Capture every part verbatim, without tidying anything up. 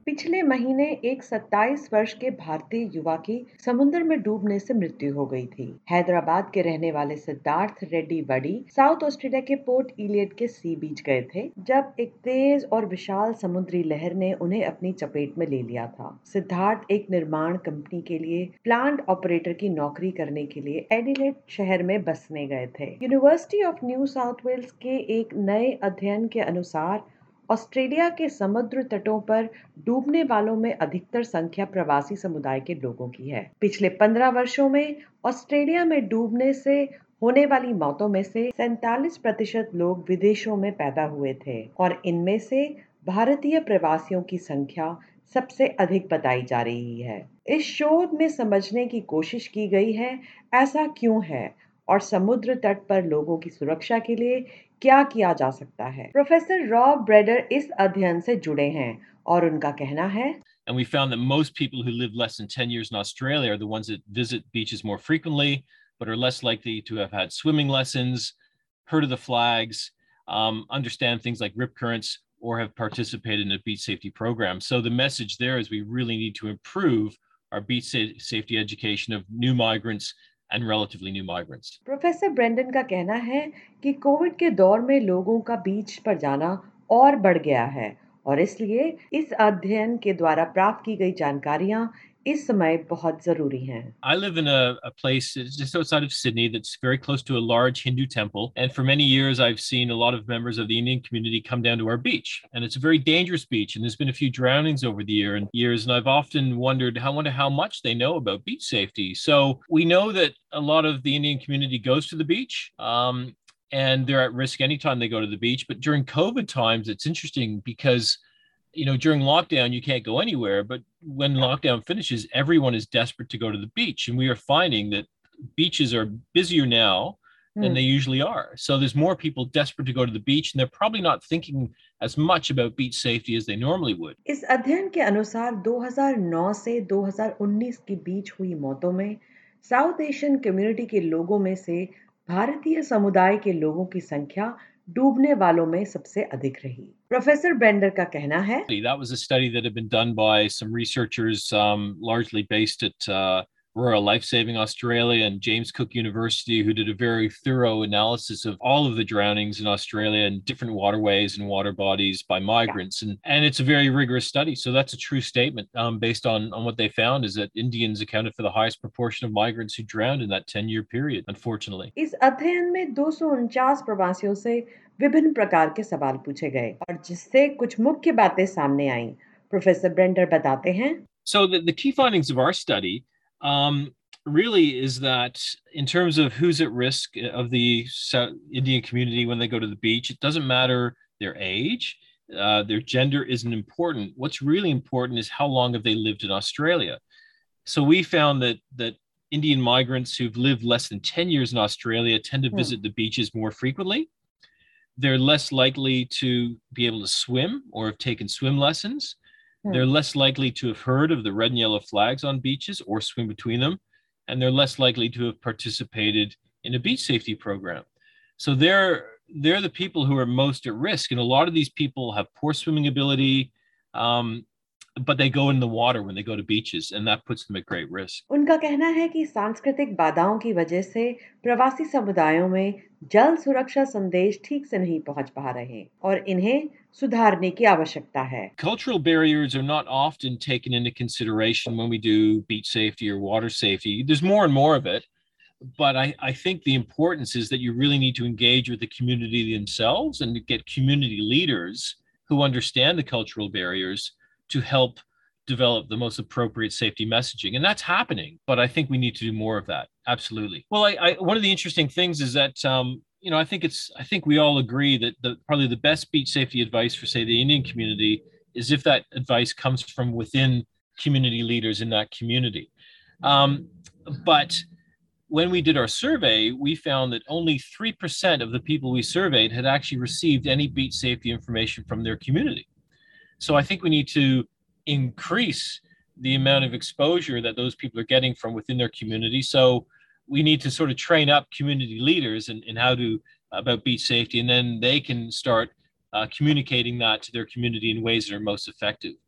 पिछले महीने एक सत्ताईस वर्ष के भारतीय युवा की समुद्र में डूबने से मृत्यु हो गई थी। हैदराबाद के रहने वाले सिद्धार्थ रेड्डी वडी साउथ ऑस्ट्रेलिया के पोर्ट इलियट के सी बीच गए थे जब एक तेज और विशाल समुद्री लहर ने उन्हें अपनी चपेट में ले लिया था। सिद्धार्थ एक निर्माण कंपनी के लिए प्लांट ऑपरेटर की नौकरी करने के लिए एडिलेड शहर में बसने गए थे। University of New South Wales के एक नए अध्ययन के अनुसार ऑस्ट्रेलिया के समुद्र तटों पर डूबने वालों में अधिकतर संख्या प्रवासी समुदाय के लोगों की है। पिछले पंद्रह वर्षों में ऑस्ट्रेलिया में डूबने से होने वाली मौतों में से सैंतालीस प्रतिशत लोग विदेशों में पैदा हुए थे और इनमें से भारतीय प्रवासियों की संख्या सबसे अधिक बताई जा रही है। इस शोध में समझने की कोशिश की गई है ऐसा क्यों है और समुद्र तट पर लोगों की सुरक्षा के लिए क्या किया जा सकता है। प्रोफेसर रॉब ब्रेडर इस अध्ययन से जुड़े हैं और उनका कहना है, And we found that most people who live less than ten years in Australia are the ones that visit beaches more frequently, but are less likely to have had swimming lessons, heard of the flags, um, understand things like rip currents, or have participated in a beach safety program. So the message there is we really need to improve our beach sa- safety education of new migrants and relatively new migrants. Professor Brendan का कहना है कि Covid के दौर में लोगों का बीच पर जाना और बढ़ गया है और इसलिए इस अध्ययन के द्वारा प्राप्त की गई जानकारियां इस समय बहुत जरूरी हैं। I live in a, a place just outside of Sydney that's very close to a large Hindu temple. And for many years, I've seen a lot of members of the Indian community come down to our beach. And it's a very dangerous beach. And there's been a few drownings over the year and years. And I've often wondered, I wonder how much they know about beach safety. So we know that a lot of the Indian community goes to the beach. Um, and they're at risk anytime they go to the beach. But during COVID times, it's interesting because you know, during lockdown, you can't go anywhere. But when lockdown finishes, everyone is desperate to go to the beach. And we are finding that beaches are busier now than they usually are. So there's more people desperate to go to the beach, and they're probably not thinking as much about beach safety as they normally would. इस अध्ययन के अनुसार दो हज़ार नौ से दो हज़ार उन्नीस के बीच हुई मौतों में साउथ एशियन कम्युनिटी के लोगों में से भारतीय समुदाय के लोगों की संख्या डूबने वालों में सबसे अधिक रही। प्रोफेसर ब्रेंडर का कहना है, That was a study that had been done by some researchers, um, largely based at uh, Royal Lifesaving Australia and James Cook University, who did a very thorough analysis of all of the drownings in Australia and different waterways and water bodies by migrants. And, and it's a very rigorous study. So that's a true statement um, based on, on what they found is that Indians accounted for the highest proportion of migrants who drowned in that ten-year period, unfortunately. इस अध्ययन में दो सौ उनचास प्रवासियों से विभिन्न प्रकार के सवाल पूछे गए और जिससे कुछ मुख्य बातें सामने आईं। प्रोफेसर ब्रेंडर बताते हैं, So the, the key findings of our study um, really is that in terms of who's at risk of the South Indian community when they go to the beach, it doesn't matter their age, uh, their gender isn't important. What's really important is how long have they lived in Australia. So we found that that Indian migrants who've lived less than ten years in Australia tend to visit the beaches more frequently. They're less likely to be able to swim or have taken swim lessons. They're less likely to have heard of the red and yellow flags on beaches or swim between them. And they're less likely to have participated in a beach safety program. So they're, they're the people who are most at risk. And a lot of these people have poor swimming ability, um, but they go in the water when they go to beaches, and that puts them at great risk. उनका कहना है कि सांस्कृतिक बाधाओं की वजह से प्रवासी समुदायों में जल सुरक्षा संदेश ठीक से नहीं पहुंच पा रहे और इन्हें सुधारने की आवश्यकता है। Cultural barriers are not often taken into consideration when we do beach safety or water safety. There's more and more of it, but I, I think the importance is that you really need to engage with the community themselves and to get community leaders who understand the cultural barriers to help develop the most appropriate safety messaging. And that's happening, but I think we need to do more of that. Absolutely. Well, I, I one of the interesting things is that, um, you know, I think it's, I think we all agree that the, probably the best beach safety advice for, say, the Indian community is if that advice comes from within community leaders in that community. Um, but when we did our survey, we found that only three percent of the people we surveyed had actually received any beach safety information from their community. So I think we need to increase the amount of exposure that those people are getting from within their community. So we need to sort of train up community leaders in, in how to about beach safety, and then they can start uh, communicating that to their community in ways that are most effective.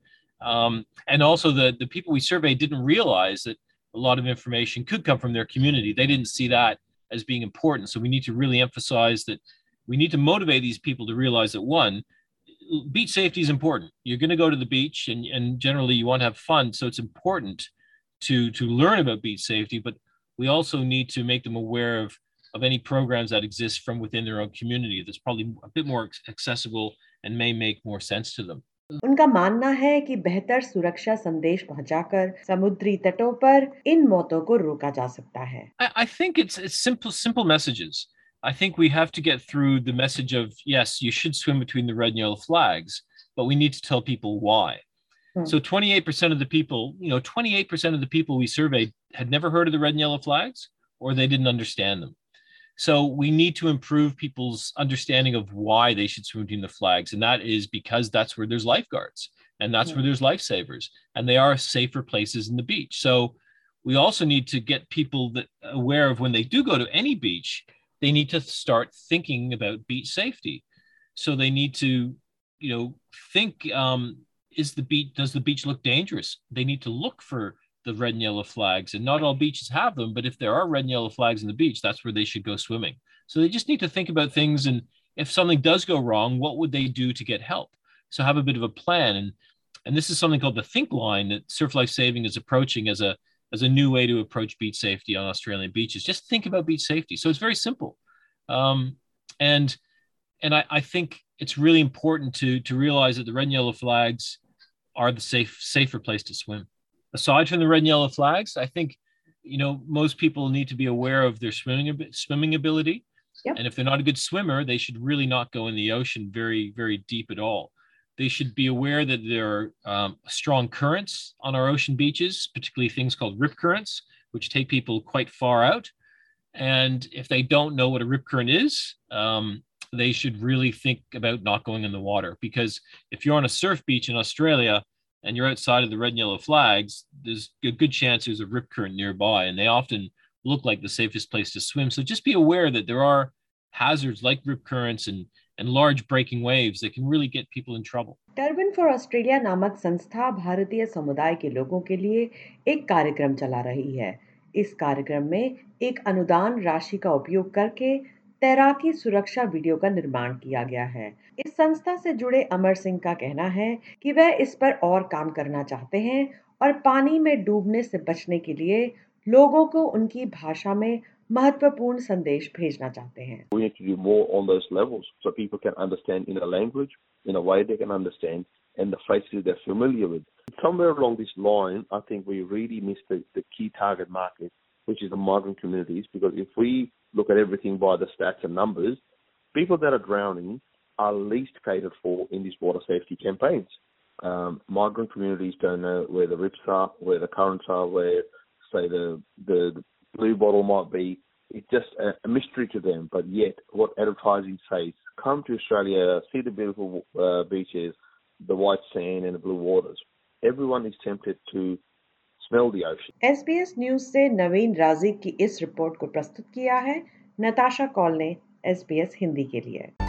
Um, and also the, the people we surveyed didn't realize that a lot of information could come from their community. They didn't see that as being important. So we need to really emphasize that we need to motivate these people to realize that, one, beach safety is important. You're going to go to the beach and, and generally you want to have fun. So it's important to, to learn about beach safety, but we also need to make them aware of, of any programs that exist from within their own community that's probably a bit more accessible and may make more sense to them. उनका मानना है कि बेहतर सुरक्षा संदेश पहुंचाकर समुद्री तटों पर इन मौतों को रोका जा सकता है। I, I think it's it's simple simple messages. I think we have to get through the message of, yes, you should swim between the red and yellow flags, but we need to tell people why. Hmm. So twenty-eight percent of the people, you know, twenty-eight percent of the people we surveyed had never heard of the red and yellow flags, or they didn't understand them. So we need to improve people's understanding of why they should swim between the flags. And that is because that's where there's lifeguards and that's hmm. where there's lifesavers, and they are safer places in the beach. So we also need to get people that aware of when they do go to any beach, they need to start thinking about beach safety. So they need to, you know, think, um, is the beach, does the beach look dangerous? They need to look for the red and yellow flags, and not all beaches have them, but if there are red and yellow flags in the beach, that's where they should go swimming. So they just need to think about things, and if something does go wrong, what would they do to get help? So have a bit of a plan. And, and this is something called the Think Line that Surf Life Saving is approaching as a, as a new way to approach beach safety on Australian beaches. Just think about beach safety. So it's very simple. Um, and and I, I think it's really important to, to realize that the red and yellow flags are the safe, safer place to swim. Aside from the red and yellow flags, I think, you know, most people need to be aware of their swimming, swimming ability. Yep. And if they're not a good swimmer, they should really not go in the ocean very, very deep at all. They should be aware that there are um, strong currents on our ocean beaches, particularly things called rip currents, which take people quite far out. And if they don't know what a rip current is, um, they should really think about not going in the water. Because if you're on a surf beach in Australia and you're outside of the red and yellow flags, there's a good chance there's a rip current nearby, and they often look like the safest place to swim. So just be aware that there are hazards like rip currents and and large breaking waves that can really get people in trouble. Turban for Australia नामक संस्था भारतीय समुदाय के लोगों के लिए एक कार्यक्रम चला रही है। इस कार्यक्रम में एक अनुदान राशि का उपयोग करके तैराकी सुरक्षा वीडियो का निर्माण किया गया है। इस संस्था से जुड़े अमर सिंह का कहना है कि वह इस पर और काम करना चाहते हैं और पानी में डूबने से बचने के लिए लोगों को उनकी भाषा में महत्वपूर्ण संदेश भेजना चाहते हैं। We need to do more on those levels so people can understand in a language, in a way they can understand, and the phrases they're familiar with. Somewhere along this line, I think we really missed the, the key target market, which is the migrant communities, because if we look at everything by the stats and numbers, people that are drowning are least catered for in these water safety campaigns. Um, migrant communities don't know where the rips are, where the currents are, where, say, the, the blue bottle might be. It's just a, a mystery to them. But yet, what advertising says, come to Australia, see the beautiful uh, beaches, the white sand and the blue waters. Everyone is tempted to smell the ocean. S B S news से नवीन राजी की इस report को प्रस्तुत किया है नताशा कौल ने S B S Hindi के लिए।